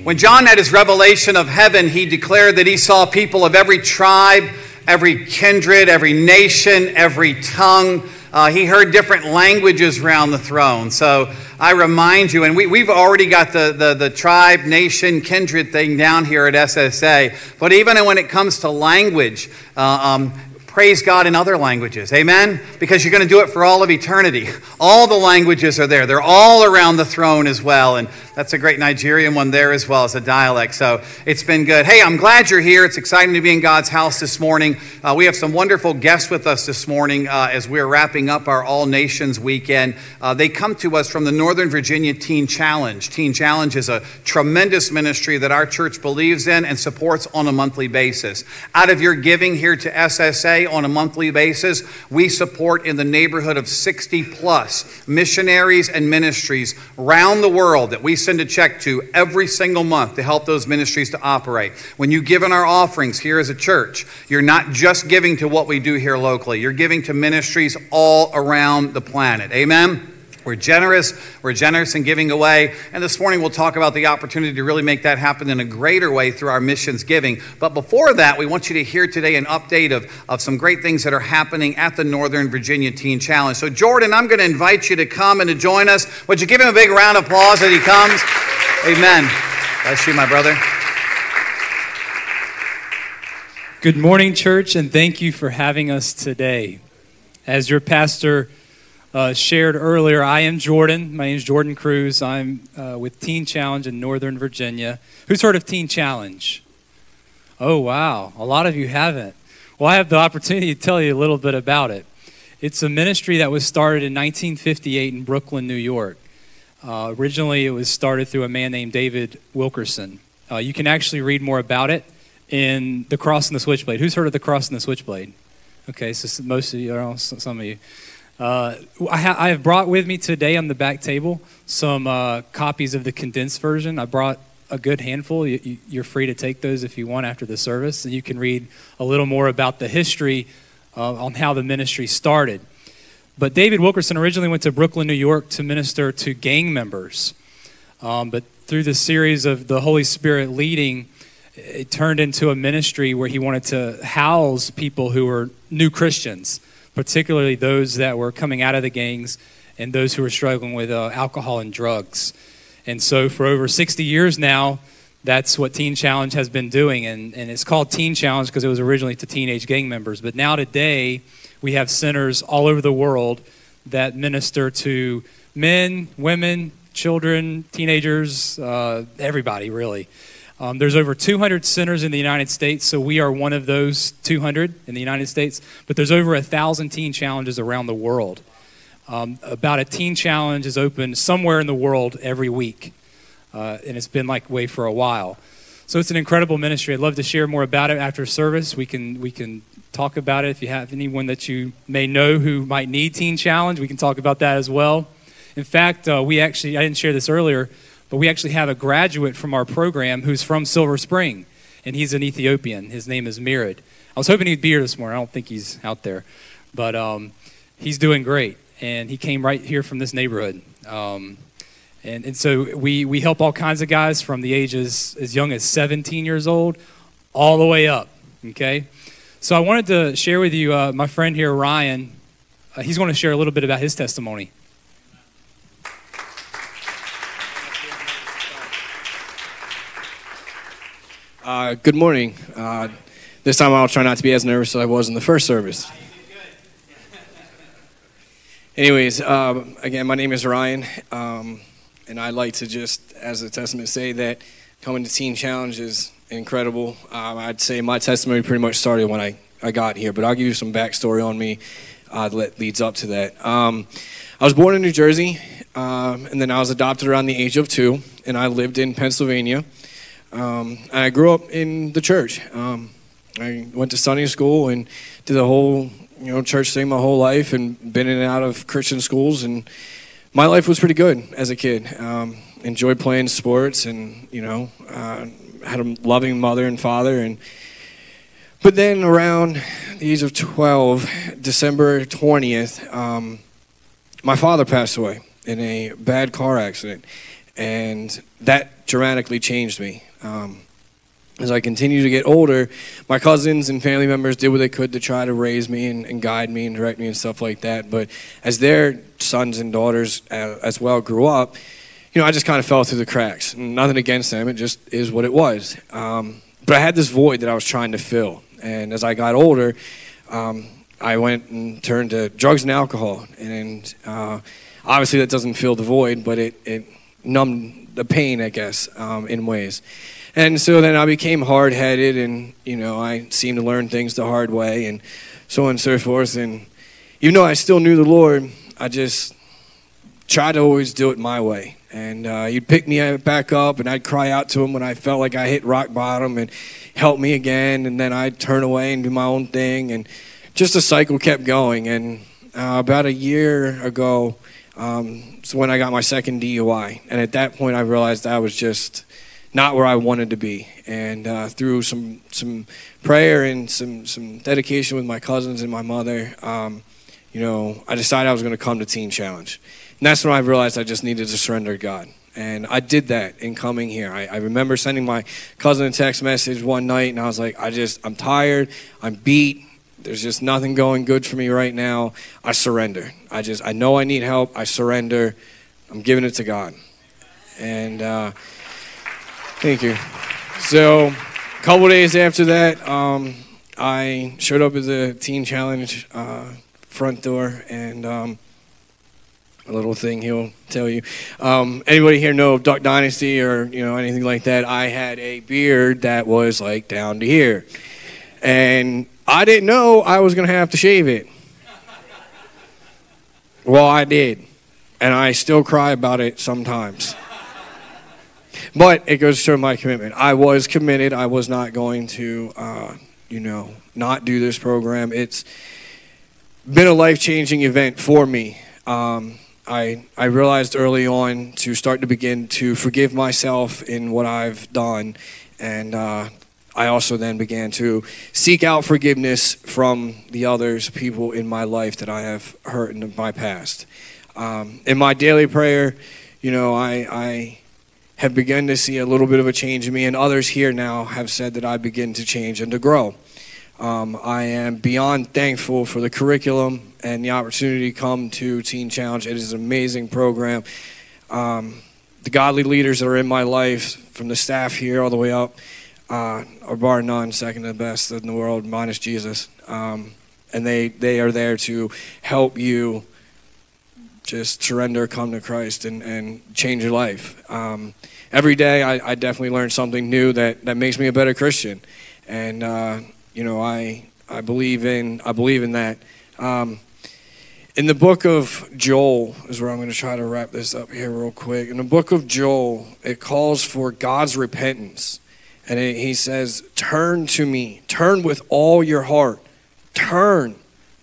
When John had his revelation of heaven, he declared that he saw people of every tribe, every kindred, every nation, every tongue. He heard different languages around the throne. So I remind you, and we've already got the tribe, nation, kindred thing down here at SSA. But even when it comes to language, praise God in other languages. Amen? Because you're going to do it for all of eternity. All the languages are there. They're all around the throne as well. And that's a great Nigerian one there as well as a dialect. So it's been good. Hey, I'm glad you're here. It's exciting to be in God's house this morning. We have some wonderful guests with us this morning as we're wrapping up our All Nations weekend. They come to us from the Northern Virginia Teen Challenge. Teen Challenge is a tremendous ministry that our church believes in and supports on a monthly basis. Out of your giving here to SSA on a monthly basis, we support in the neighborhood of 60 plus missionaries and ministries around the world that we send a check to every single month to help those ministries to operate. When you give in our offerings here as a church, you're not just giving to what we do here locally. You're giving to ministries all around the planet. Amen? We're generous in giving away, and this morning we'll talk about the opportunity to really make that happen in a greater way through our missions giving. But before that, we want you to hear today an update of some great things that are happening at the Northern Virginia Teen Challenge. So Jordan, I'm going to invite you to come and to join us. Would you give him a big round of applause as he comes? Amen. Bless you, my brother. Good morning, church, and thank you for having us today. As your pastor shared earlier, I am Jordan. My name is Jordan Cruz. I'm with Teen Challenge in Northern Virginia. Who's heard of Teen Challenge? Oh, wow. A lot of you haven't. Well, I have the opportunity to tell you a little bit about it. It's a ministry that was started in 1958 in Brooklyn, New York. Originally, it was started through a man named David Wilkerson. You can actually read more about it in The Cross and the Switchblade. Who's heard of The Cross and the Switchblade? Okay, so most of you, or some of you. I have brought with me today on the back table some copies of the condensed version. I brought a good handful. You're free to take those if you want after the service, and you can read a little more about the history on how the ministry started. But David Wilkerson originally went to Brooklyn, New York to minister to gang members. But through the series of the Holy Spirit leading, it turned into a ministry where he wanted to house people who were new Christians, particularly those that were coming out of the gangs and those who were struggling with alcohol and drugs. And so for over 60 years now, that's what Teen Challenge has been doing. And it's called Teen Challenge because it was originally to teenage gang members. But now today, we have centers all over the world that minister to men, women, children, teenagers, everybody really. There's over 200 centers in the United States, so we are one of those 200 in the United States, but there's over 1,000 teen challenges around the world. About a teen challenge is open somewhere in the world every week, and it's been like way for a while. So it's an incredible ministry. I'd love to share more about it after service. We can talk about it. If you have anyone that you may know who might need Teen Challenge, we can talk about that as well. In fact, I didn't share this earlier, but we actually have a graduate from our program who's from Silver Spring, and he's an Ethiopian. His name is Mirid. I was hoping he'd be here this morning. I don't think he's out there. But he's doing great, and he came right here from this neighborhood. And so we help all kinds of guys from the ages as young as 17 years old all the way up, okay? So I wanted to share with you my friend here, Ryan. He's going to share a little bit about his testimony. Good morning. This time I'll try not to be as nervous as I was in the first service. Anyways, again, my name is Ryan, and I'd like to just, as a testament, say that coming to Teen Challenge is incredible. I'd say my testimony pretty much started when I got here, but I'll give you some backstory on me that leads up to that. I was born in New Jersey, and then I was adopted around the age of 2, and I lived in Pennsylvania. I grew up in the church. I went to Sunday school and did the whole, church thing my whole life, and been in and out of Christian schools. And my life was pretty good as a kid. Enjoyed playing sports, and had a loving mother and father. But then around the age of 12, December 20th, my father passed away in a bad car accident. And that dramatically changed me. As I continued to get older, my cousins and family members did what they could to try to raise me and guide me and direct me and stuff like that. But as their sons and daughters as well grew up, I just kind of fell through the cracks. Nothing against them, it just is what it was. But I had this void that I was trying to fill. And as I got older, I went and turned to drugs and alcohol. And obviously that doesn't fill the void, but it numbed the pain, I guess, in ways. And so then I became hard-headed, and, I seemed to learn things the hard way, and so on and so forth. And even though I still knew the Lord, I just tried to always do it my way. And he'd pick me back up, and I'd cry out to him when I felt like I hit rock bottom and help me again. And then I'd turn away and do my own thing. And just the cycle kept going. And about a year ago, is when I got my second DUI. And at that point, I realized I was just not where I wanted to be. And through some prayer and some dedication with my cousins and my mother, I decided I was going to come to Teen Challenge. And that's when I realized I just needed to surrender to God. And I did that in coming here. I remember sending my cousin a text message one night, and I was like, I'm tired, I'm beat, there's just nothing going good for me right now. I surrender. I know I need help, I surrender, I'm giving it to God. And thank you. So a couple days after that, I showed up at the Teen Challenge front door, and a little thing he'll tell you. Anybody here know of Duck Dynasty or anything like that? I had a beard that was like down to here, and I didn't know I was going to have to shave it. Well, I did, and I still cry about it sometimes. But it goes to show my commitment. I was committed. I was not going to, not do this program. It's been a life-changing event for me. I realized early on to start to begin to forgive myself in what I've done. And I also then began to seek out forgiveness from the people in my life that I have hurt in my past. In my daily prayer, I have begun to see a little bit of a change in me, and others here now have said that I begin to change and to grow. I am beyond thankful for the curriculum and the opportunity to come to Teen Challenge. It is an amazing program. The godly leaders that are in my life, from the staff here all the way up, are bar none second to the best in the world, minus Jesus. And they are there to help you just surrender, come to Christ, and change your life. Every day I definitely learn something new that makes me a better Christian. And I believe in that. In the book of Joel is where I'm going to try to wrap this up here real quick. In the book of Joel, it calls for God's repentance. And he says, turn to me. Turn with all your heart. Turn.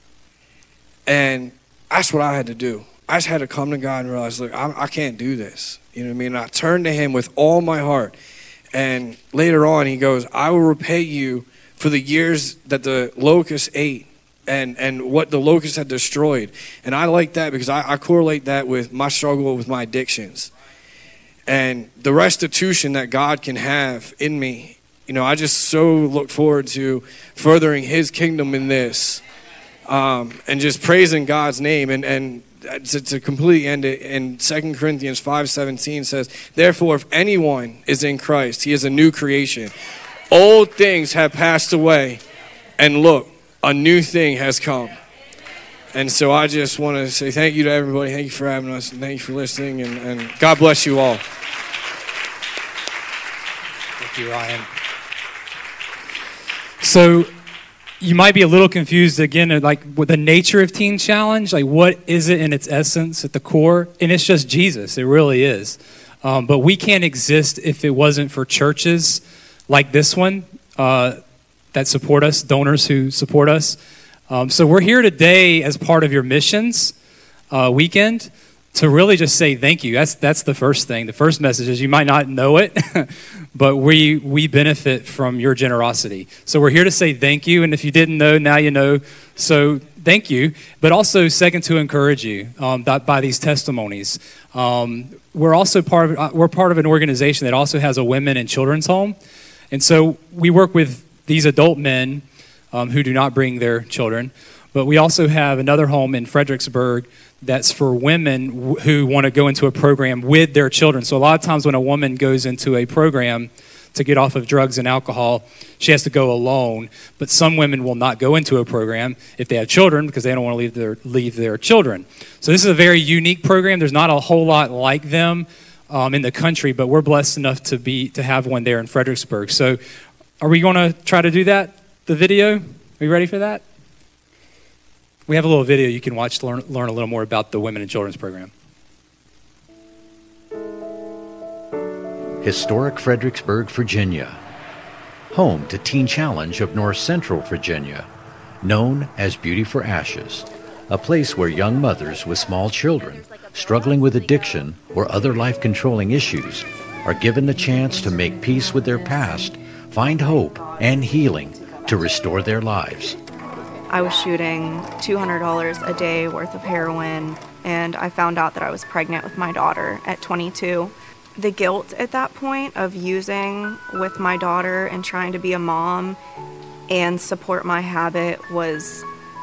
And that's what I had to do. I just had to come to God and realize, look, I can't do this. You know what I mean? I turned to him with all my heart. And later on, he goes, I will repay you for the years that the locust ate and what the locust had destroyed. And I like that because I correlate that with my struggle with my addictions. And the restitution that God can have in me. I just so look forward to furthering his kingdom in this. And just praising God's name. And to completely end it, in 2 Corinthians 5:17 says, therefore, if anyone is in Christ, he is a new creation. Old things have passed away, and look, a new thing has come. And so I just want to say thank you to everybody. Thank you for having us, and thank you for listening, and God bless you all. Thank you, Ryan. So you might be a little confused again, like with the nature of Teen Challenge, like what is it in its essence at the core? And it's just Jesus, it really is. But we can't exist if it wasn't for churches like this one that support us, donors who support us. So we're here today as part of your missions weekend to really just say thank you. That's the first thing. The first message is you might not know it, but we benefit from your generosity. So we're here to say thank you. And if you didn't know, now you know. So thank you, but also second to encourage you by these testimonies. We're also part of an organization that also has a women and children's home, and so we work with these adult men who do not bring their children, but we also have another home in Fredericksburg that's for women who want to go into a program with their children. So a lot of times when a woman goes into a program to get off of drugs and alcohol, she has to go alone. But some women will not go into a program if they have children because they don't want to leave their children. So this is a very unique program. There's not a whole lot like them in the country, but we're blessed enough to have one there in Fredericksburg. So are we going to try to do that, the video? Are you ready for that? We have a little video you can watch to learn a little more about the Women and Children's Program. Historic Fredericksburg, Virginia, home to Teen Challenge of North Central Virginia, known as Beauty for Ashes, a place where young mothers with small children struggling with addiction or other life-controlling issues are given the chance to make peace with their past, find hope and healing to restore their lives. I was shooting $200 a day worth of heroin, and I found out that I was pregnant with my daughter at 22. The guilt at that point of using with my daughter and trying to be a mom and support my habit was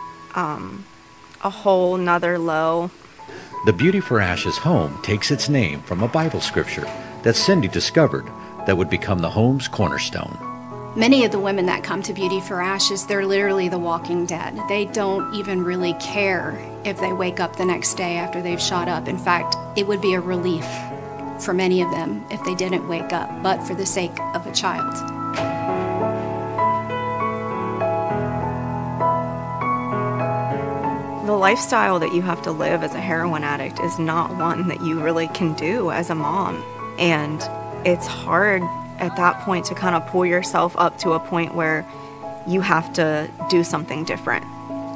a whole nother low. The Beauty for Ashes home takes its name from a Bible scripture that Cindy discovered that would become the home's cornerstone. Many of the women that come to Beauty for Ashes, they're literally the walking dead. They don't even really care if they wake up the next day after they've shot up. In fact, it would be a relief for many of them if they didn't wake up, but for the sake of a child. The lifestyle that you have to live as a heroin addict is not one that you really can do as a mom. And it's hard at that point to kind of pull yourself up to a point where you have to do something different.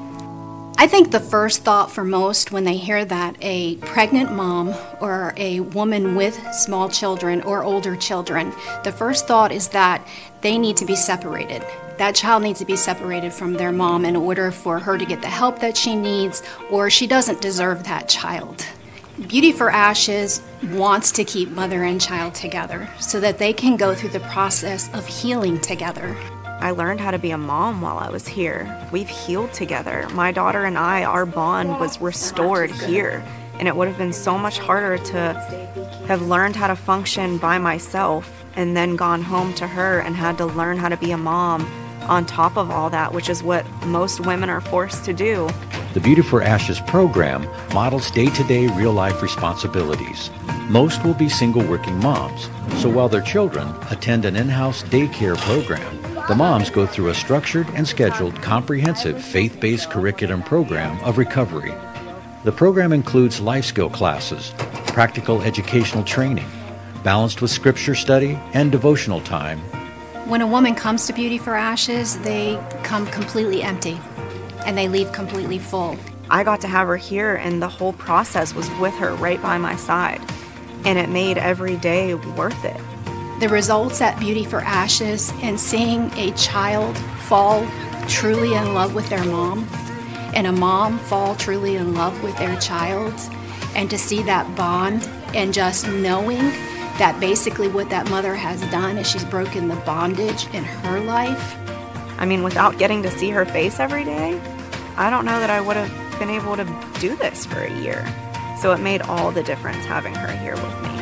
I think the first thought for most when they hear that a pregnant mom or a woman with small children or older children, the first thought is that they need to be separated. That child needs to be separated from their mom in order for her to get the help that she needs, or she doesn't deserve that child. Beauty for Ashes wants to keep mother and child together so that they can go through the process of healing together. I learned how to be a mom while I was here. We've healed together. My daughter and I, our bond was restored here. And it would have been so much harder to have learned how to function by myself and then gone home to her and had to learn how to be a mom on top of all that, which is what most women are forced to do. The Beauty for Ashes program models day-to-day real-life responsibilities. Most will be single working moms, so while their children attend an in-house daycare program, the moms go through a structured and scheduled comprehensive faith-based curriculum program of recovery. The program includes life skill classes, practical educational training, balanced with scripture study and devotional time. When a woman comes to Beauty for Ashes, they come completely empty and they leave completely full. I got to have her here, and the whole process was with her right by my side, and it made every day worth it. The results at Beauty for Ashes and seeing a child fall truly in love with their mom and a mom fall truly in love with their child, and to see that bond and just knowing that basically what that mother has done is she's broken the bondage in her life. I mean, without getting to see her face every day, I don't know that I would have been able to do this for a year. So it made all the difference having her here with me.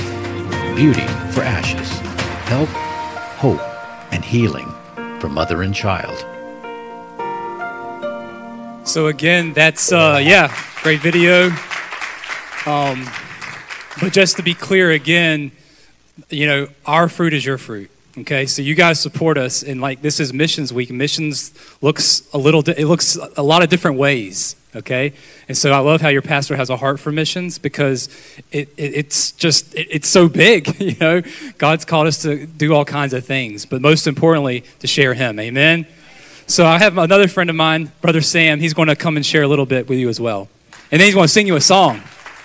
Beauty for Ashes. Help, hope, and healing for mother and child. So again, that's, great video. But just to be clear again, our fruit is your fruit. Okay, so you guys support us, and this is Missions Week. Missions looks a lot of different ways. Okay, and so I love how your pastor has a heart for missions because it's so big. God's called us to do all kinds of things, but most importantly, to share Him. Amen. So I have another friend of mine, Brother Sam. He's going to come and share a little bit with you as well, and then he's going to sing you a song.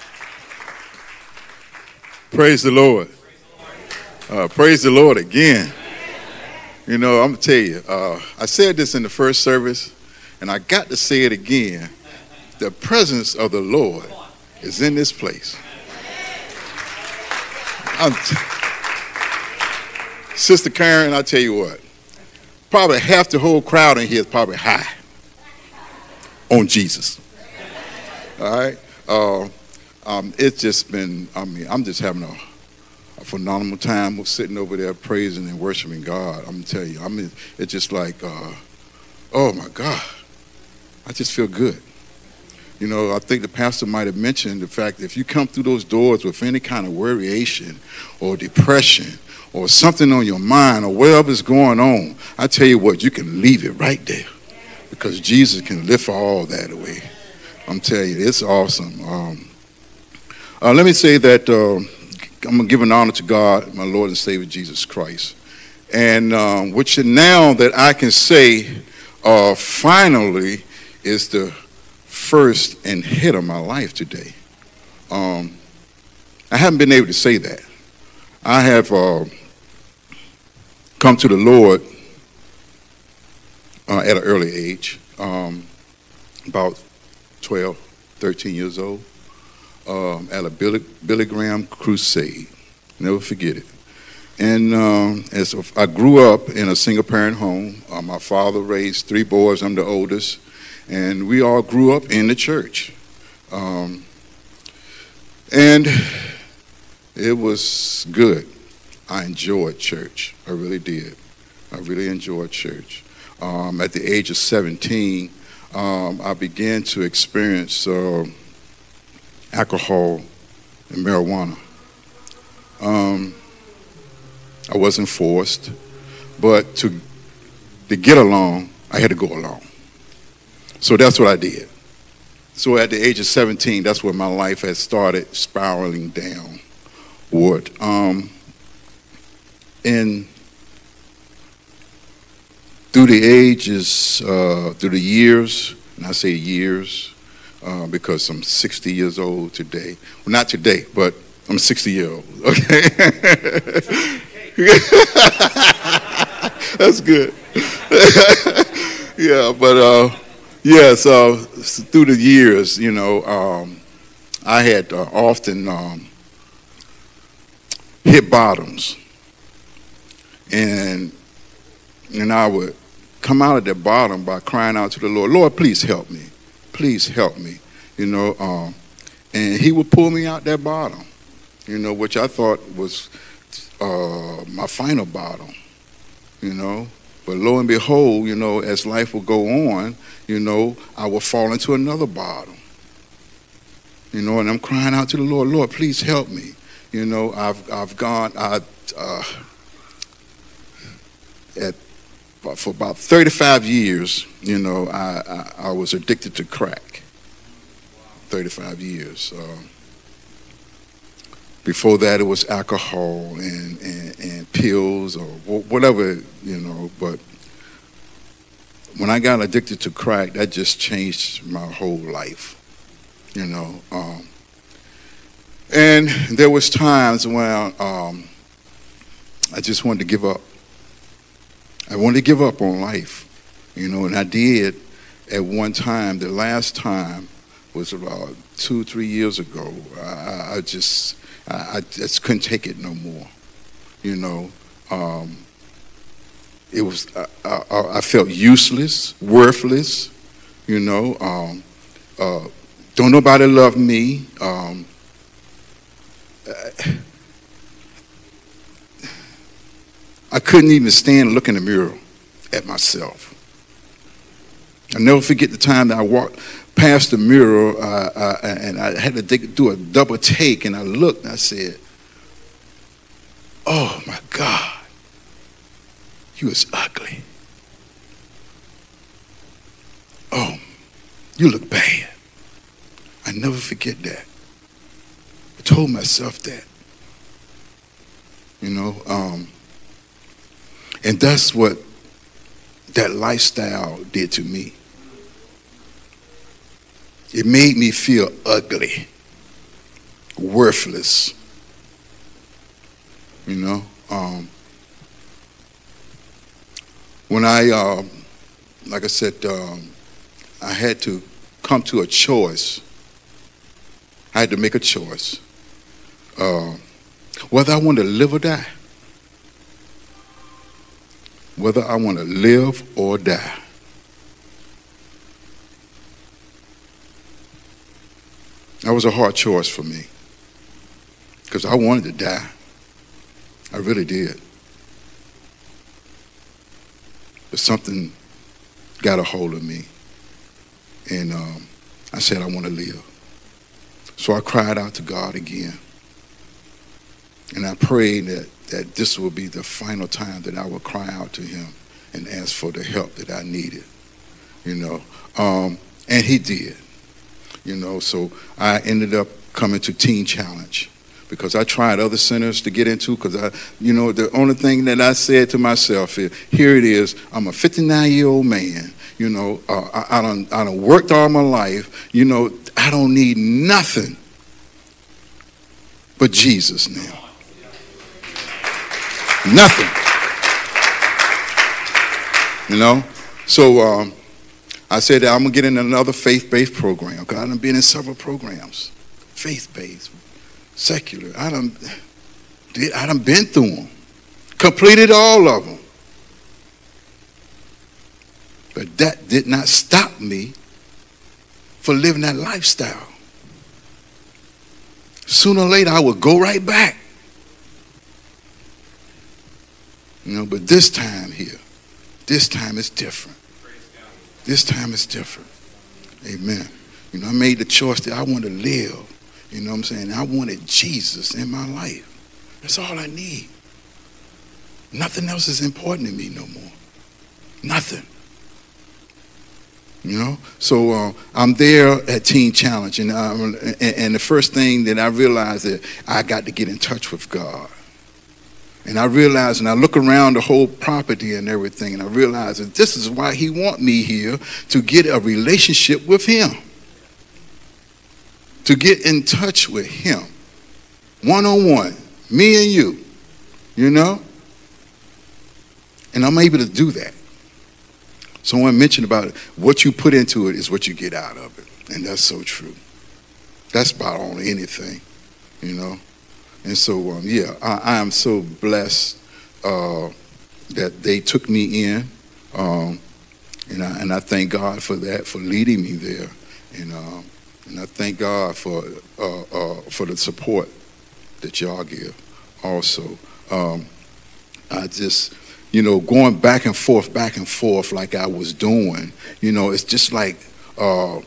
Praise the Lord. Praise the Lord again. I'm going to tell you, I said this in the first service, and I got to say it again. The presence of the Lord is in this place. Sister Karen, I tell you what, probably half the whole crowd in here is probably high on Jesus. All right? It's just been, I'm just having a phenomenal time of sitting over there praising and worshiping God. I'm telling you, it's just like, oh my God, I just feel good. You know, I think the pastor might have mentioned the fact that if you come through those doors with any kind of worryation or depression or something on your mind or whatever's going on, I tell you what, you can leave it right there because Jesus can lift all that away. I'm telling you, it's awesome. Let me say that I'm going to give an honor to God, my Lord and Savior, Jesus Christ. And which now that I can say finally is the first and head of my life today. I haven't been able to say that. I have come to the Lord at an early age, about 12, 13 years old, at a Billy Graham crusade. Never forget it. And as I grew up in a single-parent home. My father raised 3 boys. I'm the oldest. And we all grew up in the church. And it was good. I enjoyed church. I really did. I really enjoyed church. At the age of 17, I began to experience alcohol and marijuana. I wasn't forced, but to get along, I had to go along. So that's what I did. So at the age of 17, that's where my life had started spiraling downward. And through the ages, through the years, and I say years because I'm 60 years old today. Well, not today, but I'm 60 years old, okay? That's good. Yeah, but yeah, so through the years, you know, I had often hit bottoms. And I would come out of that bottom by crying out to the Lord, Lord, please help me. Please help me. You know, and he would pull me out that bottom, you know, which I thought was my final bottom, you know. But lo and behold, you know, as life would go on, you know, I would fall into another bottom. You know, and I'm crying out to the Lord, Lord, please help me. You know, for about 35 years, you know, I was addicted to crack. 35 years. Before that, it was alcohol and pills or whatever, you know. But when I got addicted to crack, that just changed my whole life, you know. And there was times when I just wanted to give up. I wanted to give up on life, you know, and I did at one time. The last time was about 2-3 years ago. I just couldn't take it no more, you know. It was I felt useless, worthless, you know. Don't nobody love me. I couldn't even stand and look in the mirror at myself. I'll never forget the time that I walked past the mirror and I had to do a double take, and I looked and I said, oh my God, you is ugly. Oh, you look bad. I never forget that. I told myself that. You know, and that's what that lifestyle did to me. It made me feel ugly, worthless. You know, when I, like I said, I had to come to a choice. I had to make a choice. Whether I want to live or die. Whether I want to live or die. That was a hard choice for me. Because I wanted to die. I really did. But something got a hold of me. And I said, I want to live. So I cried out to God again. And I prayed that this would be the final time that I would cry out to him and ask for the help that I needed. And he did. So I ended up coming to Teen Challenge because I tried other centers to get into because the only thing that I said to myself is, here it is, I'm a 59-year-old man. I done worked all my life. I don't need nothing but Jesus now. Nothing. So I said that I'm going to get in another faith-based program because I done been in several programs. Faith-based, secular. I done been through them. Completed all of them. But that did not stop me for living that lifestyle. Sooner or later, I would go right back. But this time here, this time is different. This time is different. Amen. I made the choice that I want to live. You know what I'm saying? I wanted Jesus in my life. That's all I need. Nothing else is important to me no more. Nothing. So I'm there at Teen Challenge, and the first thing that I realized that I got to get in touch with God. And I realized, and I look around the whole property and everything, and I realized that this is why he want me here, to get a relationship with him. To get in touch with him. One-on-one. Me and you. And I'm able to do that. Someone mentioned about it. What you put into it is what you get out of it. And that's so true. That's about on anything, And so, I am so blessed that they took me in. And I thank God for that, for leading me there. And I thank God for the support that y'all give also. I just... going back and forth like I was doing, it's just like I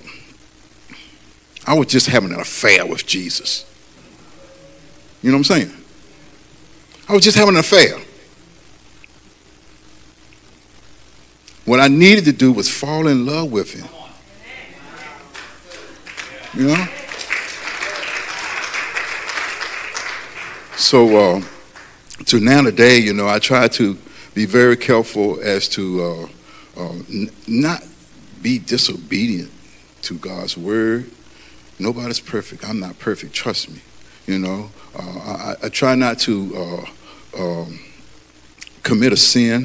was just having an affair with Jesus. You know what I'm saying? I was just having an affair. What I needed to do was fall in love with him. So, to now today, I try to be very careful as to not be disobedient to God's word. Nobody's perfect. I'm not perfect. Trust me. I try not to commit a sin.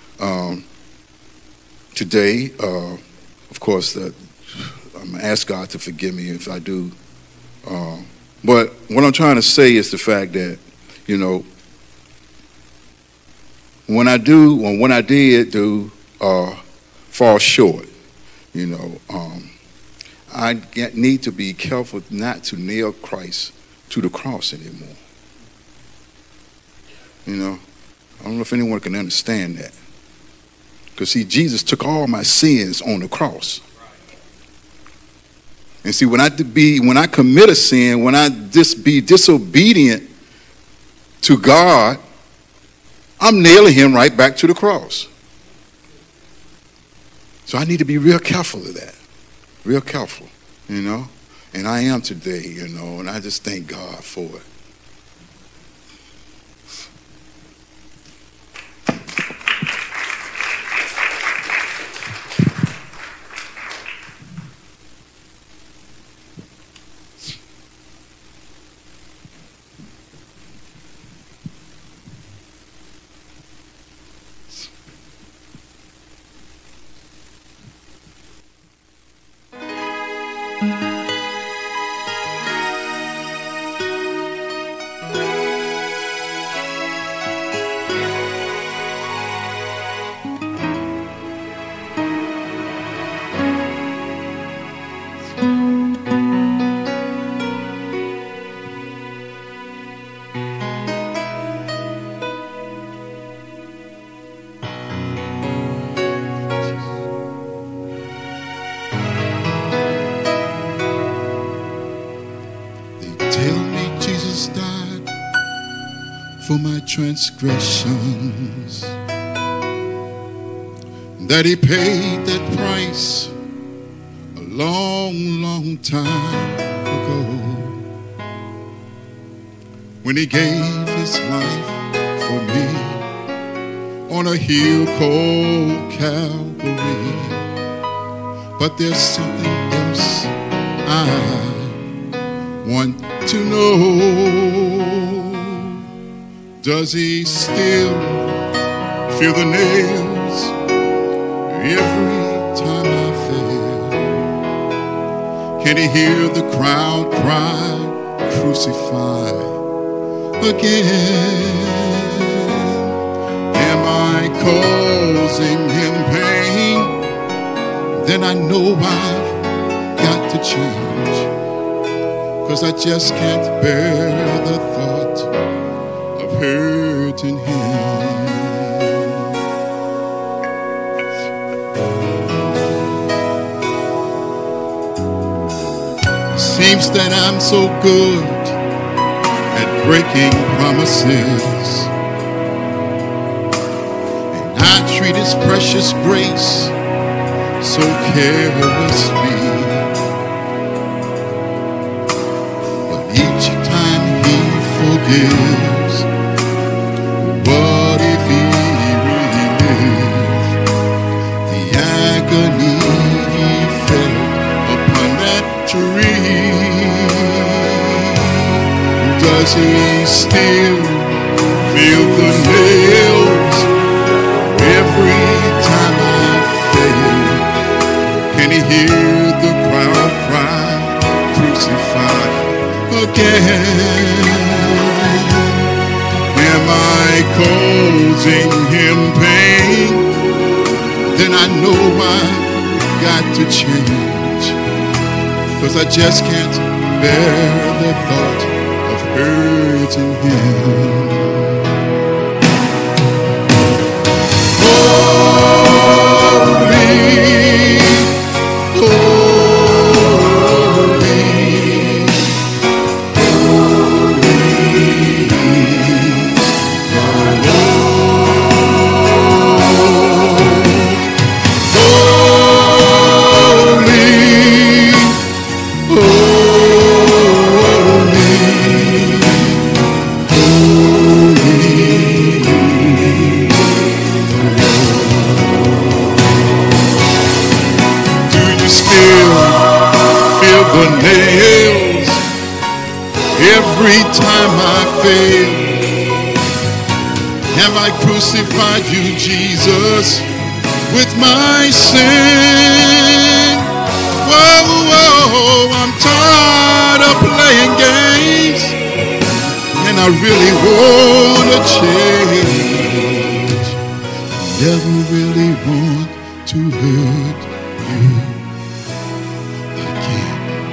Today, of course, I'm going to ask God to forgive me if I do. But what I'm trying to say is the fact that, when I did fall short, I need to be careful not to nail Christ to the cross anymore. I don't know if anyone can understand that. Because see, Jesus took all my sins on the cross. And see, when I commit a sin, when I be disobedient to God, I'm nailing him right back to the cross. So I need to be real careful of that. Real careful, And I am today, and I just thank God for it. transgressions, that he paid that price a long, long time ago, when he gave his life for me on a hill called Calvary. But there's something else I want to know. Does he still feel the nails every time I fail? Can he hear the crowd cry, crucify again? Am I causing him pain? Then I know I've got to change, 'cause I just can't bear the thought of hurting him. Seems that I'm so good at breaking promises, and I treat his precious grace so carelessly. But each time he forgives, what if he relives the agony he felt upon that tree? Does he still feel the nails every time I fail? Can he hear the crowd cry, crucify again? Am I causing him pain? Then I know I've got to change, 'cause I just can't bear the thought of hurting him. Every time I fail, have I crucified you, Jesus, with my sin? Whoa, whoa, I'm tired of playing games, and I really want to change. Never really want to hurt you again.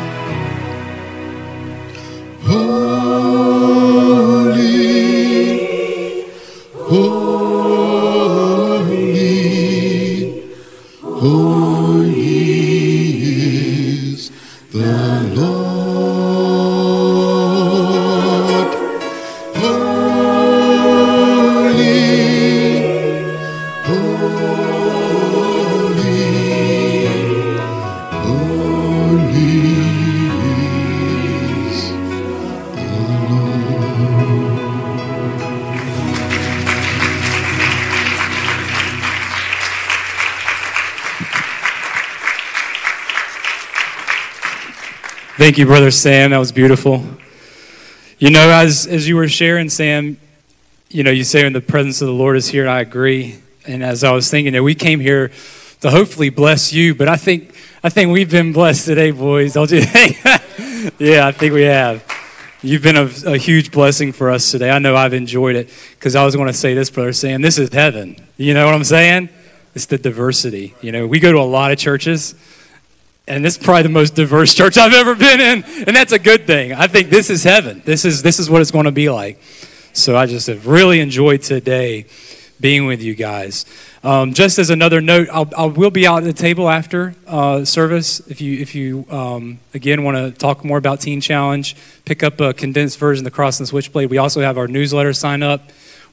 Thank you, Brother Sam. That was beautiful. You know, as you were sharing, Sam, you know, you say when the presence of the Lord is here, and I agree. And as I was thinking that we came here to hopefully bless you, but I think we've been blessed today, boys. Don't you think? Yeah, I think we have. You've been a huge blessing for us today. I know I've enjoyed it, because I was going to say this, Brother Sam, this is heaven. You know what I'm saying? It's the diversity. You know, we go to a lot of churches, and this is probably the most diverse church I've ever been in, and that's a good thing. I think this is heaven. This is what it's going to be like. So I just have really enjoyed today being with you guys. Just as another note, I will be out at the table after service. If you again want to talk more about Teen Challenge, pick up a condensed version of the Cross and Switchblade. We also have our newsletter sign up.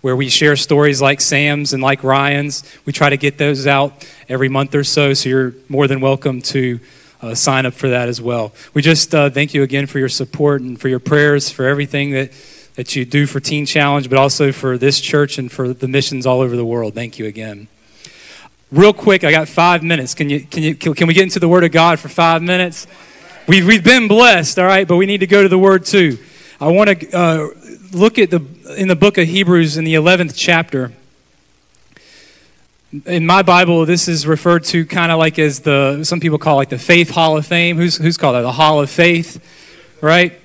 where we share stories like Sam's and like Ryan's. We try to get those out every month or so, so you're more than welcome to sign up for that as well. We just thank you again for your support and for your prayers, for everything that you do for Teen Challenge, but also for this church and for the missions all over the world. Thank you again. Real quick, I got 5 minutes. Can we get into the Word of God for 5 minutes? We've been blessed, all right, but we need to go to the Word too. I want to look at in the book of Hebrews in the 11th chapter. In my Bible, this is referred to kind of like as some people call like the Faith Hall of Fame. Who's called that? The Hall of Faith, right?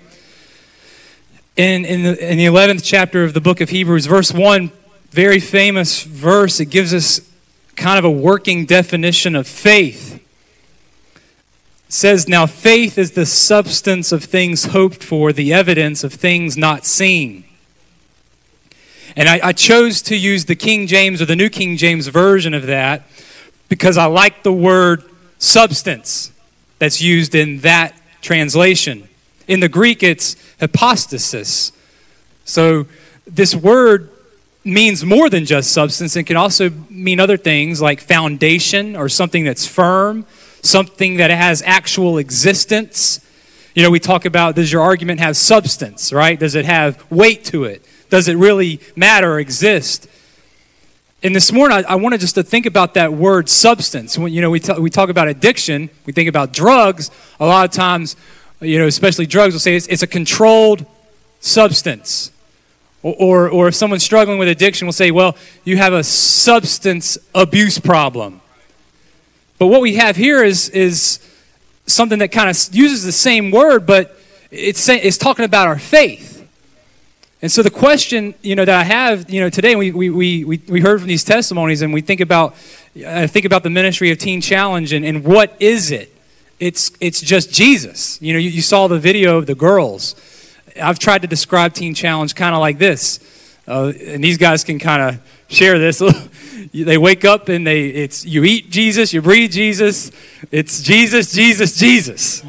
In the 11th chapter of the book of Hebrews, verse 1, very famous verse. It gives us kind of a working definition of faith. It says, "Now faith is the substance of things hoped for, the evidence of things not seen." And I chose to use the King James or the New King James version of that because I like the word substance that's used in that translation. In the Greek, it's hypostasis. So this word means more than just substance. It can also mean other things like foundation or something that's firm, something that has actual existence. You know, we talk about, does your argument have substance, right? Does it have weight to it? Does it really matter or exist? And this morning, I wanted just to think about that word substance. When, we talk about addiction, we think about drugs. A lot of times, especially drugs, we'll say it's a controlled substance. Or if someone's struggling with addiction, we'll say, well, you have a substance abuse problem. But what we have here is something that kind of uses the same word, but it's talking about our faith. And so the question, that I have, today, we heard from these testimonies, and I think about the ministry of Teen Challenge, and what is it? It's just Jesus. You saw the video of the girls. I've tried to describe Teen Challenge kind of like this, and these guys can kind of share this. They wake up and you eat Jesus, you breathe Jesus. It's Jesus, Jesus, Jesus.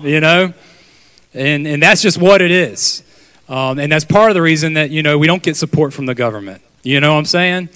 And that's just what it is. And that's part of the reason that we don't get support from the government. You know what I'm saying?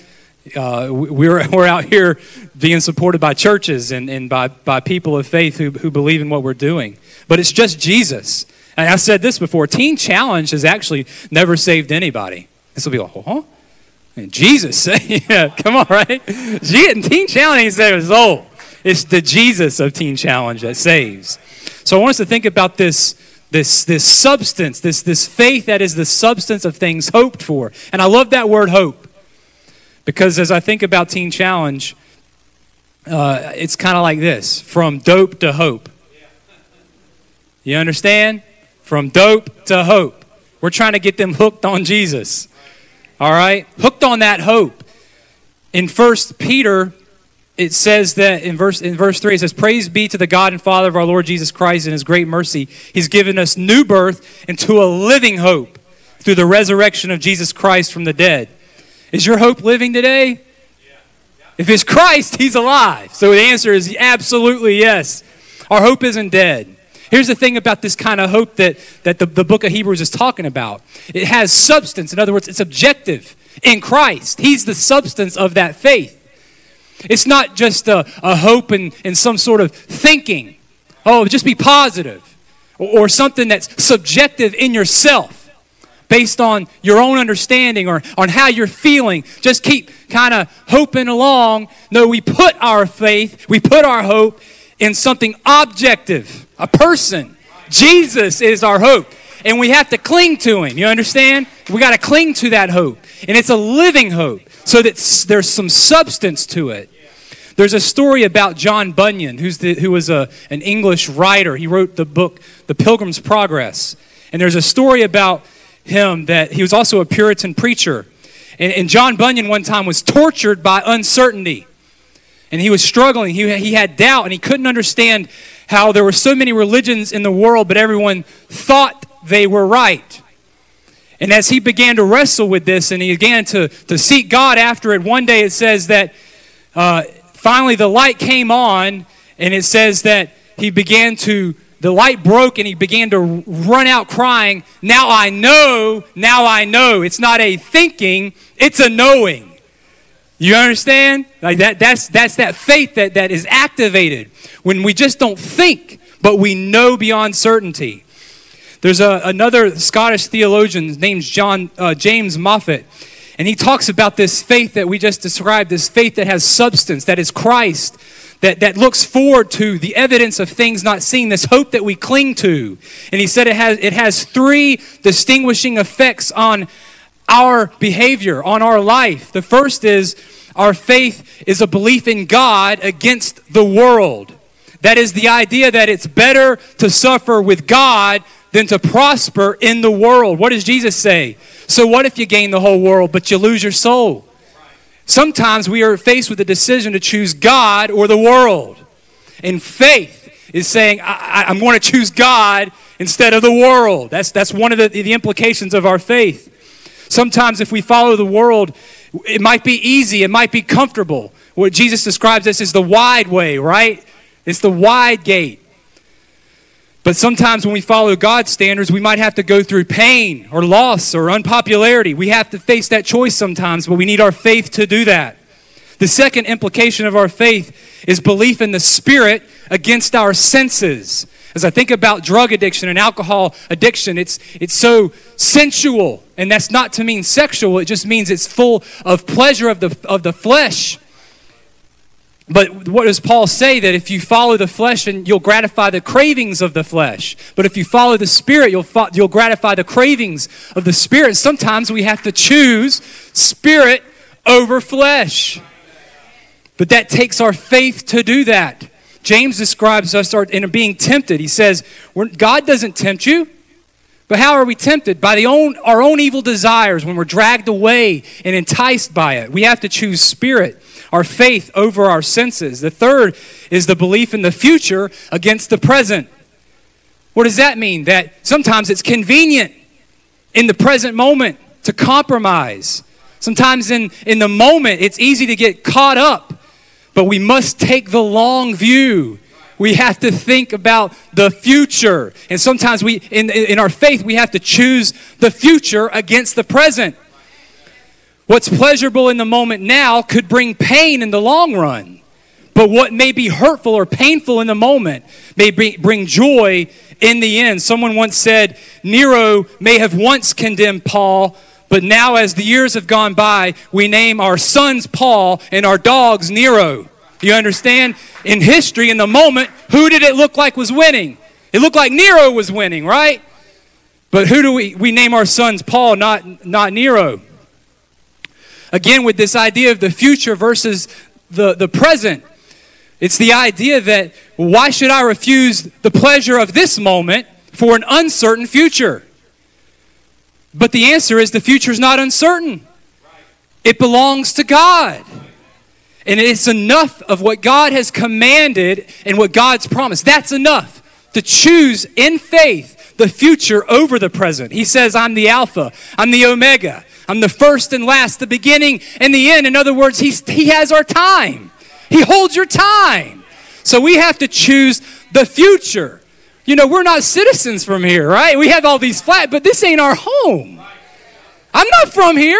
We're out here being supported by churches and by people of faith who believe in what we're doing. But it's just Jesus. And I said this before, Teen Challenge has actually never saved anybody. This will be like, huh? And Jesus, yeah, come on, right? Teen Challenge ain't saving a soul. It's the Jesus of Teen Challenge that saves. So I want us to think about this substance, this faith that is the substance of things hoped for. And I love that word hope. Because as I think about Teen Challenge, it's kind of like this, from dope to hope. You understand? From dope to hope. We're trying to get them hooked on Jesus. All right? Hooked on that hope. In 1 Peter, it says that in verse 3, it says, "Praise be to the God and Father of our Lord Jesus Christ in his great mercy. He's given us new birth into a living hope through the resurrection of Jesus Christ from the dead." Is your hope living today? If it's Christ, he's alive. So the answer is absolutely yes. Our hope isn't dead. Here's the thing about this kind of hope that the book of Hebrews is talking about. It has substance. In other words, it's objective in Christ. He's the substance of that faith. It's not just a hope in some sort of thinking. Oh, just be positive. Or something that's subjective in yourself, based on your own understanding or on how you're feeling. Just keep kind of hoping along. No, we put our faith, we put our hope in something objective, a person. Jesus is our hope. And we have to cling to him. You understand? We got to cling to that hope. And it's a living hope, so that there's some substance to it. There's a story about John Bunyan, who was an English writer. He wrote the book, The Pilgrim's Progress. And there's a story about him that he was also a Puritan preacher. And John Bunyan one time was tortured by uncertainty. And he was struggling. He had doubt, and he couldn't understand how there were so many religions in the world, but everyone thought they were right. And as he began to wrestle with this, and he began to seek God after it, one day it says that finally the light came on, and it says that he began to the light broke and he began to run out crying, now I know, now I know. It's not a thinking, it's a knowing. You understand? Like that's that faith that is activated when we just don't think, but we know beyond certainty. There's another Scottish theologian named James Moffat, and he talks about this faith that we just described, this faith that has substance, that is Christ, that looks forward to the evidence of things not seen, this hope that we cling to. And he said it has three distinguishing effects on our behavior, on our life. The first is our faith is a belief in God against the world. That is the idea that it's better to suffer with God than to prosper in the world. What does Jesus say? So what if you gain the whole world but you lose your soul? Sometimes we are faced with the decision to choose God or the world. And faith is saying, I'm going to choose God instead of the world. That's one of the implications of our faith. Sometimes if we follow the world, it might be easy, it might be comfortable. What Jesus describes this as the wide way, right? It's the wide gate. But sometimes when we follow God's standards, we might have to go through pain or loss or unpopularity. We have to face that choice sometimes, but we need our faith to do that. The second implication of our faith is belief in the Spirit against our senses. As I think about drug addiction and alcohol addiction, it's so sensual, and that's not to mean sexual. It just means it's full of pleasure of the flesh. But what does Paul say? That if you follow the flesh, and you'll gratify the cravings of the flesh. But if you follow the Spirit, you'll gratify the cravings of the Spirit. Sometimes we have to choose Spirit over flesh. But that takes our faith to do that. James describes us in being tempted. He says, God doesn't tempt you. But how are we tempted? By our own evil desires, when we're dragged away and enticed by it. We have to choose Spirit, our faith over our senses. The third is the belief in the future against the present. What does that mean? That sometimes it's convenient in the present moment to compromise. Sometimes in the moment it's easy to get caught up, but we must take the long view. We have to think about the future. And sometimes in our faith, we have to choose the future against the present. What's pleasurable in the moment now could bring pain in the long run. But what may be hurtful or painful in the moment may bring joy in the end. Someone once said, Nero may have once condemned Paul, but now as the years have gone by, we name our sons Paul and our dogs Nero. You understand? In history, in the moment, who did it look like was winning? It looked like Nero was winning, right? But who do we name our sons Paul, not Nero? Again, with this idea of the future versus the present, it's the idea that why should I refuse the pleasure of this moment for an uncertain future? But the answer is the future is not uncertain. It belongs to God. And it's enough of what God has commanded and what God's promised. That's enough to choose in faith the future over the present. He says, I'm the Alpha, I'm the Omega, I'm the first and last, the beginning and the end. In other words, he has our time. He holds your time. So we have to choose the future. You know, we're not citizens from here, right? We have all these flats, but this ain't our home. I'm not from here.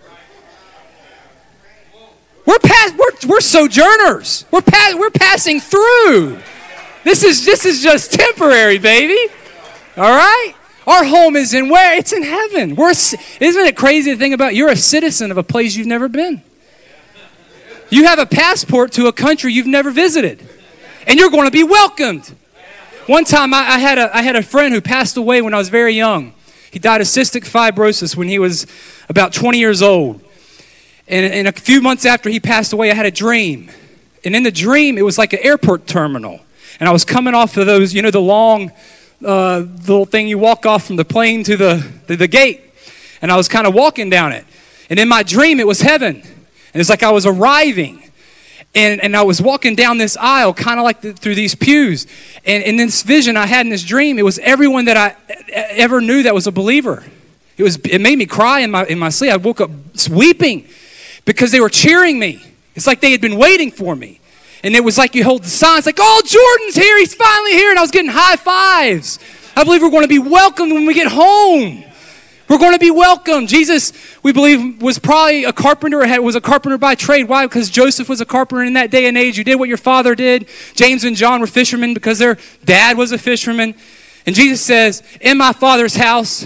We're sojourners. We're passing through. This is just temporary, baby. All right? Our home is in where? It's in heaven. Isn't it crazy to think about? You're a citizen of a place you've never been. You have a passport to a country you've never visited, and you're going to be welcomed. One time, I had a friend who passed away when I was very young. He died of cystic fibrosis when he was about 20 years old. And a few months after he passed away, I had a dream. And in the dream, it was like an airport terminal. And I was coming off of those, the long little thing you walk off from the plane to the gate. And I was kind of walking down it. And in my dream, it was heaven. And it's like I was arriving. And I was walking down this aisle, kind of like through these pews. And in this vision I had in this dream, it was everyone that I ever knew that was a believer. It made me cry in my sleep. I woke up weeping because they were cheering me. It's like they had been waiting for me. And it was like you hold the signs like, oh, Jordan's here. He's finally here. And I was getting high fives. I believe we're going to be welcomed when we get home. We're going to be welcomed. Jesus, we believe, was probably a carpenter, was a carpenter by trade. Why? Because Joseph was a carpenter in that day and age. You did what your father did. James and John were fishermen because their dad was a fisherman. And Jesus says, in my Father's house.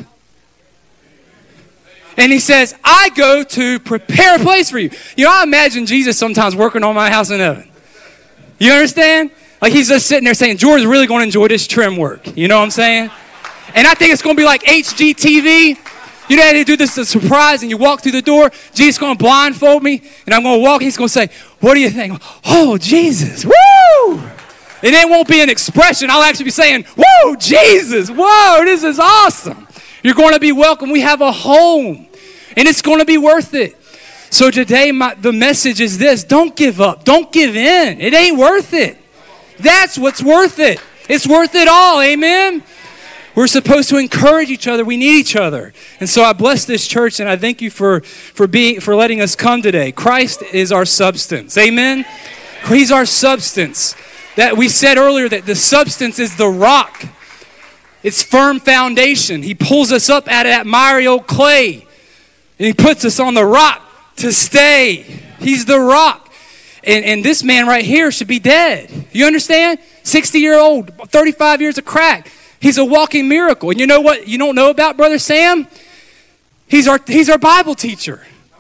And he says, I go to prepare a place for you. You know, I imagine Jesus sometimes working on my house in heaven. You understand? Like he's just sitting there saying, Jordan's really going to enjoy this trim work. You know what I'm saying? And I think it's going to be like HGTV. You know how they do this as a surprise and you walk through the door, Jesus is going to blindfold me and I'm going to walk and he's going to say, what do you think? Oh, Jesus, woo! And it won't be an expression. I'll actually be saying, whoa, Jesus, whoa, this is awesome. You're going to be welcome. We have a home and it's going to be worth it. So today the message is this: don't give up. Don't give in. It ain't worth it. That's what's worth it. It's worth it all. Amen? We're supposed to encourage each other. We need each other. And so I bless this church and I thank you for letting us come today. Christ is our substance. Amen? He's our substance. That we said earlier that the substance is the rock. It's firm foundation. He pulls us up out of that miry old clay and he puts us on the rock to stay. He's the rock. And this man right here should be dead. You understand? 60-year-old, 35 years of crack. He's a walking miracle. And you know what you don't know about Brother Sam? He's our Bible teacher.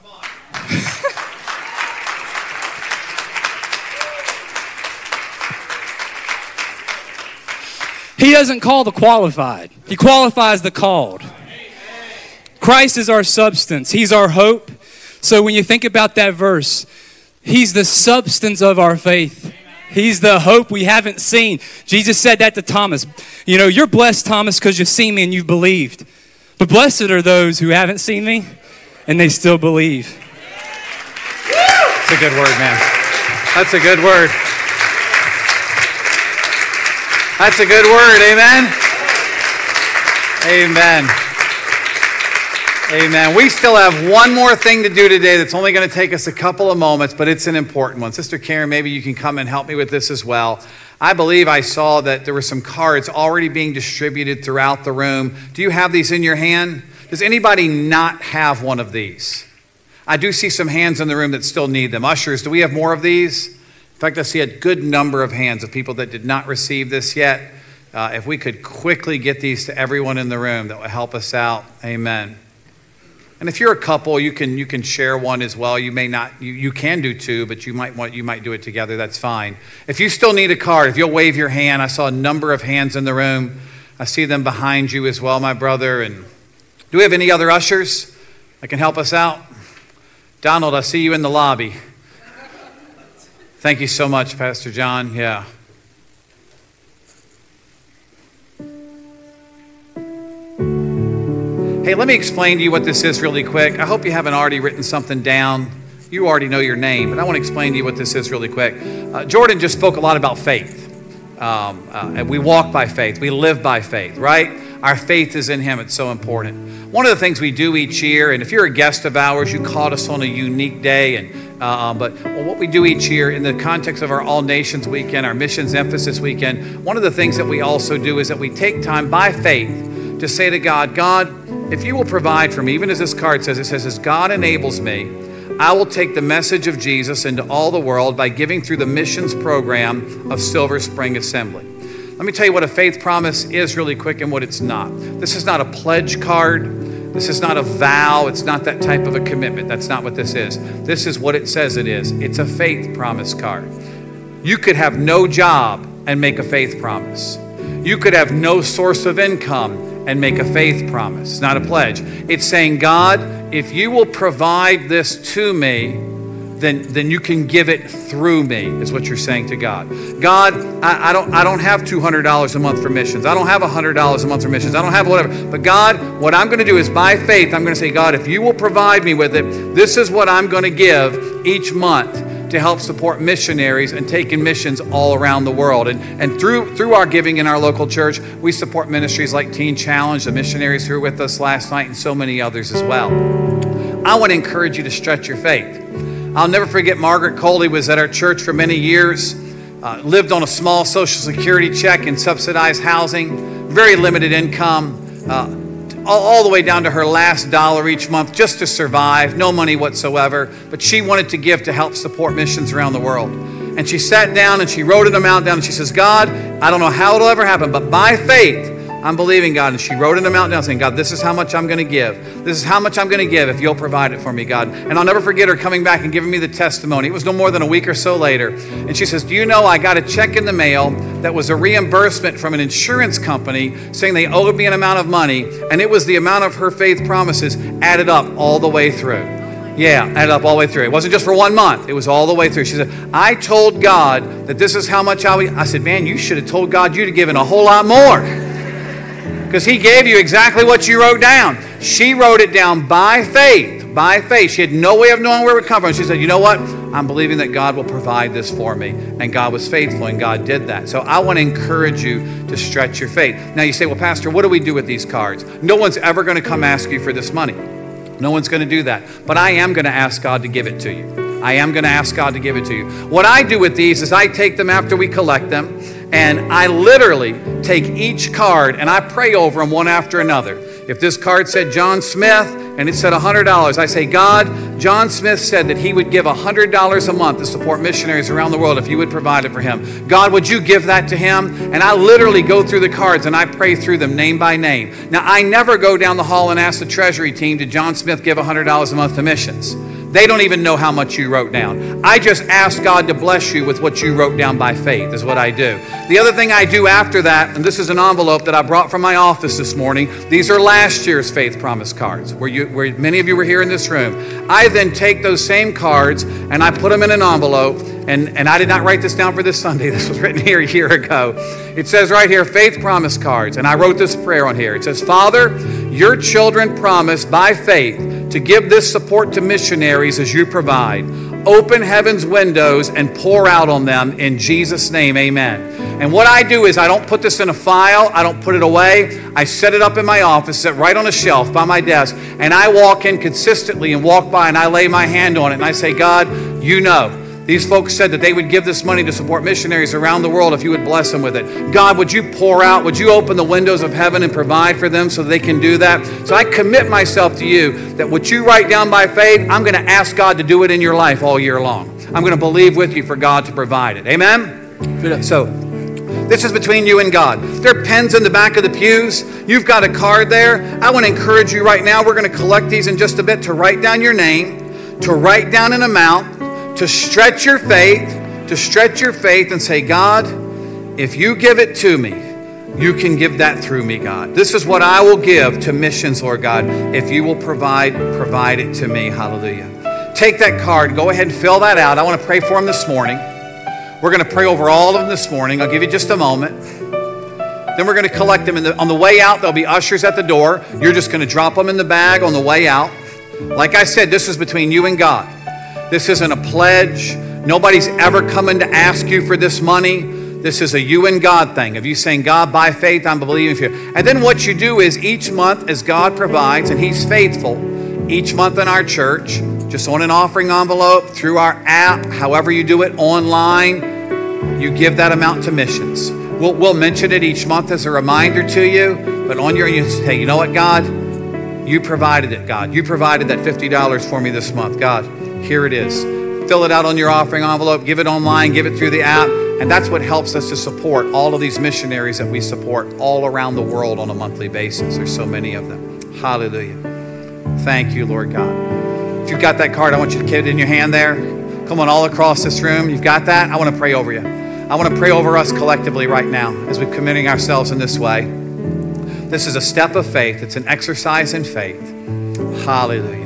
He doesn't call the qualified. He qualifies the called. Christ is our substance. He's our hope. So when you think about that verse, he's the substance of our faith. He's the hope we haven't seen. Jesus said that to Thomas. You know, you're blessed, Thomas, because you've seen me and you've believed. But blessed are those who haven't seen me and they still believe. That's a good word, man. That's a good word. That's a good word. Amen? Amen. Amen. We still have one more thing to do today that's only going to take us a couple of moments, but it's an important one. Sister Karen, maybe you can come and help me with this as well. I believe I saw that there were some cards already being distributed throughout the room. Do you have these in your hand? Does anybody not have one of these? I do see some hands in the room that still need them. Ushers, do we have more of these? In fact, I see a good number of hands of people that did not receive this yet. If we could quickly get these to everyone in the room, that would help us out. Amen. And if you're a couple, you can share one as well. You may not, you can do two, but you might do it together. That's fine. If you still need a card, if you'll wave your hand. I saw a number of hands in the room. I see them behind you as well, my brother. And do we have any other ushers that can help us out? Donald, I see you in the lobby. Thank you so much, Pastor John. Yeah. Hey, let me explain to you what this is really quick. I hope you haven't already written something down. You already know your name, but I want to explain to you what this is really quick. Jordan just spoke a lot about faith. And we walk by faith. We live by faith, right? Our faith is in Him. It's so important. One of the things we do each year, and if you're a guest of ours, you caught us on a unique day, but what we do each year in the context of our All Nations Weekend, our Missions Emphasis Weekend, one of the things that we also do is that we take time by faith to say to God, God, if you will provide for me, even as this card says, it says, as God enables me, I will take the message of Jesus into all the world by giving through the missions program of Silver Spring Assembly. Let me tell you what a faith promise is really quick and what it's not. This is not a pledge card. This is not a vow. It's not that type of a commitment. That's not what this is. This is what it says it is. It's a faith promise card. You could have no job and make a faith promise. You could have no source of income and make a faith promise. It's not a pledge. It's saying, God, if you will provide this to me, then you can give it through me, is what you're saying to God. God, I don't have $200 a month for missions. I don't have $100 a month for missions. I don't have whatever. But God, what I'm going to do is by faith, I'm going to say, God, if you will provide me with it, this is what I'm going to give each month to help support missionaries and taking missions all around the world. And through our giving in our local church, we support ministries like Teen Challenge, the missionaries who were with us last night, and so many others as well. I want to encourage you to stretch your faith. I'll never forget Margaret Coley was at our church for many years. lived on a small Social Security check and subsidized housing, very limited income, all the way down to her last dollar each month just to survive, no money whatsoever. But she wanted to give to help support missions around the world. And she sat down and she wrote an amount down and she says, God, I don't know how it'll ever happen, but by faith, I'm believing God. And she wrote an amount down saying, God, this is how much I'm going to give. This is how much I'm going to give if you'll provide it for me, God. And I'll never forget her coming back and giving me the testimony. It was no more than a week or so later. And she says, do you know, I got a check in the mail that was a reimbursement from an insurance company saying they owed me an amount of money. And it was the amount of her faith promises added up all the way through. Yeah, added up all the way through. It wasn't just for 1 month. It was all the way through. She said, I told God that this is how much I said, man, you should have told God you'd have given a whole lot more. Because he gave you exactly what you wrote down. She wrote it down by faith. By faith. She had no way of knowing where it would come from. She said, you know what? I'm believing that God will provide this for me. And God was faithful and God did that. So I want to encourage you to stretch your faith. Now you say, well, Pastor, what do we do with these cards? No one's ever going to come ask you for this money. No one's going to do that. But I am going to ask God to give it to you. I am going to ask God to give it to you. What I do with these is I take them after we collect them, and I literally take each card and I pray over them one after another. If this card said John Smith and it said $100, I say, God, John Smith said that he would give $100 a month to support missionaries around the world if you would provide it for him. God, would you give that to him? And I literally go through the cards and I pray through them name by name. Now, I never go down the hall and ask the treasury team, did John Smith give $100 a month to missions? They don't even know how much you wrote down. I just ask God to bless you with what you wrote down by faith is what I do. The other thing I do after that, and this is an envelope that I brought from my office this morning. These are last year's Faith Promise cards where many of you were here in this room. I then take those same cards and I put them in an envelope. And I did not write this down for this Sunday. This was written here a year ago. It says right here, Faith Promise cards. And I wrote this prayer on here. It says, Father, your children promise by faith to give this support to missionaries as you provide. Open heaven's windows and pour out on them in Jesus' name, amen. And what I do is I don't put this in a file. I don't put it away. I set it up in my office, set right on a shelf by my desk. And I walk in consistently and walk by and I lay my hand on it and I say, God, you know. These folks said that they would give this money to support missionaries around the world if you would bless them with it. God, would you pour out, would you open the windows of heaven and provide for them so they can do that? So I commit myself to you that what you write down by faith, I'm going to ask God to do it in your life all year long. I'm going to believe with you for God to provide it. Amen? So this is between you and God. There are pens in the back of the pews. You've got a card there. I want to encourage you right now. We're going to collect these in just a bit to write down your name, to write down an amount, to stretch your faith and say, God, if you give it to me, you can give that through me, God. This is what I will give to missions, Lord God, if you will provide it to me. Hallelujah. Take that card, go ahead and fill that out. I want to pray for them this morning. We're going to pray over all of them this morning. I'll give you just a moment. Then we're going to collect them. On the way out, there'll be ushers at the door. You're just going to drop them in the bag on the way out. Like I said, this is between you and God. This isn't a pledge. Nobody's ever coming to ask you for this money. This is a you and God thing of you saying, God, by faith, I'm believing for you. And then what you do is each month as God provides, and He's faithful, each month in our church, just on an offering envelope, through our app, however you do it online, you give that amount to missions. We'll mention it each month as a reminder to you, but on your, you say, you know what, God? You provided it, God. You provided that $50 for me this month, God. Here it is. Fill it out on your offering envelope, give it online, give it through the app, and that's what helps us to support all of these missionaries that we support all around the world on a monthly basis. There's so many of them. Hallelujah. Thank you, Lord God. If you've got that card, I want you to get it in your hand there. Come on, all across this room. You've got that? I want to pray over you. I want to pray over us collectively right now as we're committing ourselves in this way. This is a step of faith. It's an exercise in faith. Hallelujah.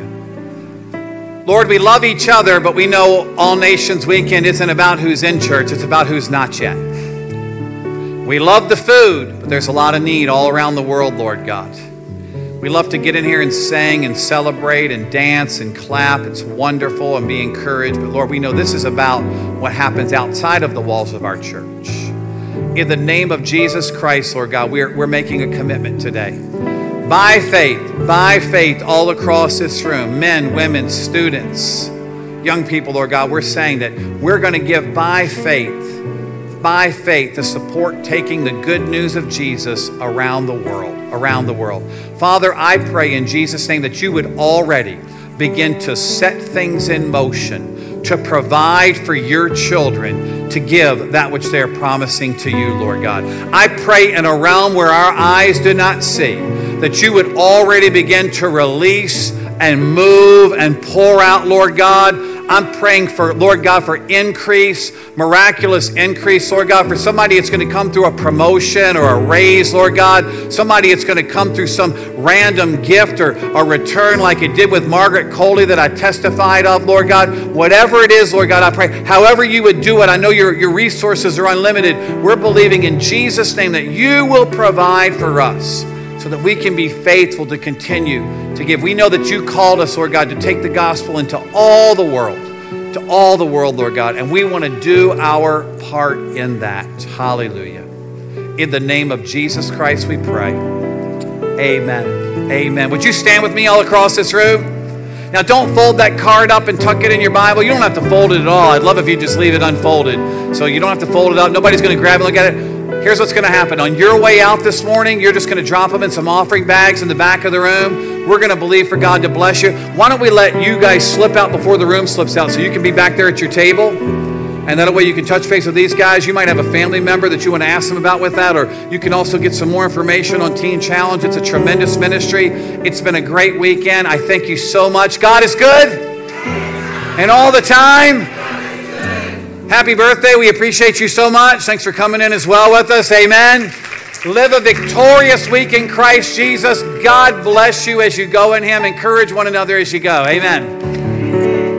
Lord, we love each other, but we know All Nations Weekend isn't about who's in church. It's about who's not yet. We love the food, but there's a lot of need all around the world, Lord God. We love to get in here and sing and celebrate and dance and clap. It's wonderful and be encouraged. But Lord, we know this is about what happens outside of the walls of our church. In the name of Jesus Christ, Lord God, we're making a commitment today. By faith, all across this room, men, women, students, young people, Lord God, we're saying that we're going to give by faith by faith to support taking the good news of Jesus around the world. Father, I pray in Jesus' name that you would already begin to set things in motion to provide for your children to give that which they're promising to you, Lord God. I pray in a realm where our eyes do not see, that you would already begin to release and move and pour out, Lord God. I'm praying for, Lord God, for increase, miraculous increase, Lord God. For somebody, it's going to come through a promotion or a raise, Lord God. Somebody, it's going to come through some random gift or a return like it did with Margaret Coley that I testified of, Lord God. Whatever it is, Lord God, I pray, however you would do it, I know your resources are unlimited. We're believing in Jesus' name that you will provide for us so that we can be faithful to continue to give. We know that you called us, Lord God, to take the gospel into all the world, Lord God, and we want to do our part in that. Hallelujah. In the name of Jesus Christ we pray. Amen. Amen. Would you stand with me all across this room? Now, don't fold that card up and tuck it in your Bible. You don't have to fold it at all. I'd love if you just leave it unfolded. So you don't have to fold it up. Nobody's going to grab and look at it. Here's what's going to happen. On your way out this morning, you're just going to drop them in some offering bags in the back of the room. We're going to believe for God to bless you. Why don't we let you guys slip out before the room slips out so you can be back there at your table? And that way you can touch base with these guys. You might have a family member that you want to ask them about with that, or you can also get some more information on Teen Challenge. It's a tremendous ministry. It's been a great weekend. I thank you so much. God is good. And all the time. Happy birthday. We appreciate you so much. Thanks for coming in as well with us. Amen. Live a victorious week in Christ Jesus. God bless you as you go in Him. Encourage one another as you go. Amen.